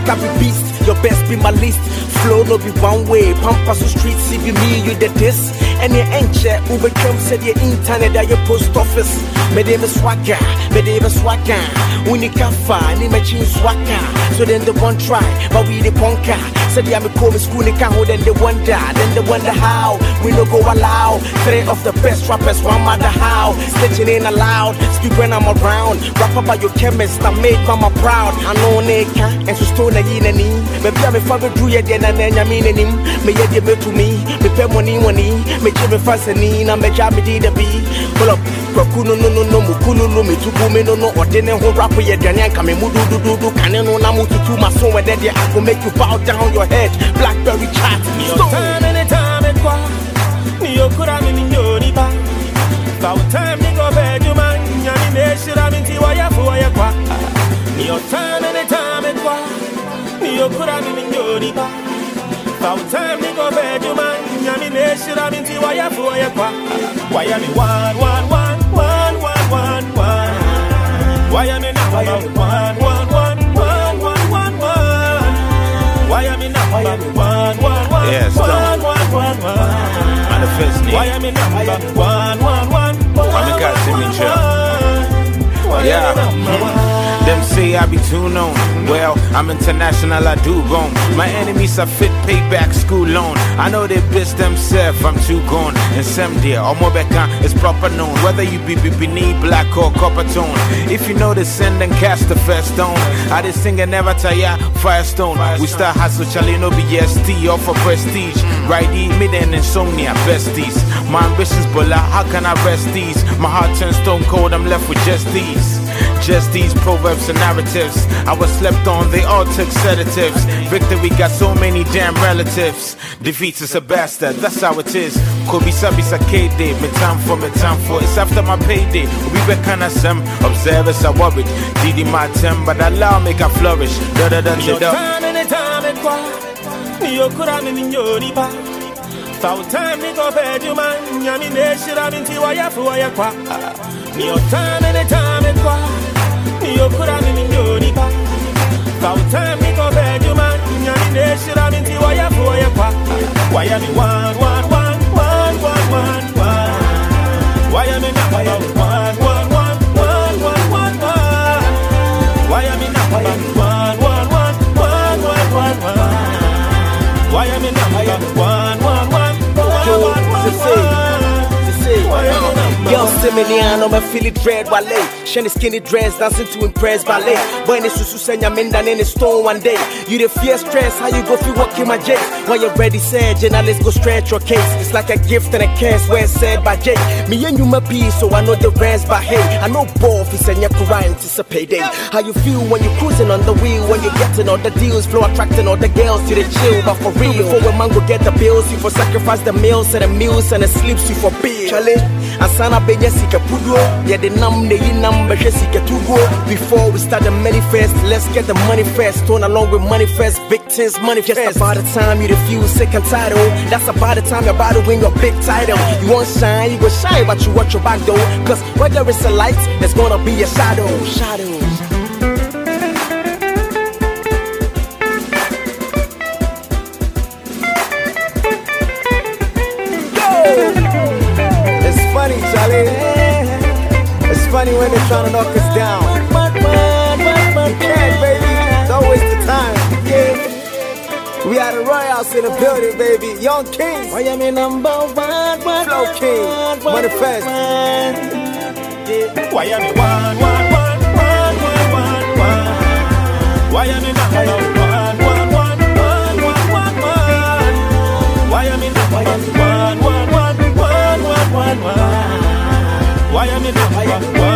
Africa be beast, your best be my list. Flow no be one way, pampas the streets, see be me, you the this. And your enche, Uber Trump said your internet at your post office. Me dey me swagger, Unika fa, ni me chin swagger. So then the one try, but we the conquer. Said ya me call me school, nika hold then they wonder how. We no go allow, 3 of the best rappers, one matter how. Stitching in aloud, speak when I'm around. Rap about your chemist, I made mama proud. I know neka, and so stone a yin and me pia me father drew ya then and then I mean him. Me yet me to me pay money, me give me fast and na me job me did a be. Pull up, no mukulu me to boom no or then who rap ya then and come mudu do can no na mutu to my son where then I go make you bow down your head. Blackberry chat. Anytime it qua. Yo kura mi nyoni ba. About time ni go bed you man. Nyami me shira mi ti wa ya kwa. Yo time anytime it qua. Yo kura mi nyoni ba. About time ni go bed you man. Nyami me shira mi ti wa ya kwa. Why am me one. Why am me now about one. Why am I not one? Yes, manifest name. Why am I not one? I'm a Casimir. Yeah. Them say I be too known. Well, I'm international, I do roam. My enemies are fit, payback, school loan. I know they bitch themselves, I'm too gone. And some dear, or more back is proper known. Whether you be beneath black or copper tone. If you know the send and cast the first stone. I just sing and never tire, Firestone. We start hustle, Charlie, no BST, or for prestige. Righty, mid and insomnia, besties. My ambitions, Bola, how can I rest these? My heart turns stone cold, I'm left with just these. Just these proverbs and narratives. I was slept on, they all took sedatives. Victory got so many damn relatives. Defeats is a bastard, that's how it is. Kobe Sabisa K-Day, me time for. It's after my payday. We be kinda some observers are worried. Didi my time, but allow make I flourish. Foul time ni go bed you man. Nyami ne shira minti wa ya kwa. Ni o time anytime it qua. Yo kura mi nyoni ba. Foul time ni go bed you man. Nyami ne shira minti wa ya kwa. Why am I one? Why am I not one? Why am I not one? Why am I not one? Girl, Semeniano, I feel it dread ballet. Shiny skinny dress, dancing to impress ballet. When it's Susu Senya Minda in the stone one day. You the fear stress, how you go feel walking my Jake? When you're ready, said, journalists go stretch your case. It's like a gift and a curse where it's said by Jake. Me and you my piece, so I know the rest by hey. I know both, it's a Nyakura, it's a payday. How you feel when you're cruising on the wheel, when you're getting all the deals, flow attracting all the girls to the chill. But for real, before when man go get the bills, you for sacrifice the meals and the meals and the sleeps you for bill. Charlie, Asana Benya Sika Pudo, yeah, the num, the number, Jessica Tugo. Before we start the manifest, let's get the money first. Turn along with money first, victims, money first. Just about the time you refuse second title. That's about the time you're about to win your big title. You won't shine, you go shine, but you watch your back though. Cause where there is a light, there's gonna be a shadow. It's funny when they're trying to knock us down. You can't, baby. It's always the time. Yeah. We are the Royals in the building, baby. Young Kings. Why am I number one? Flow King. Manifest. Why am I one? Why am I number one? Why am I number one? Why am I number one?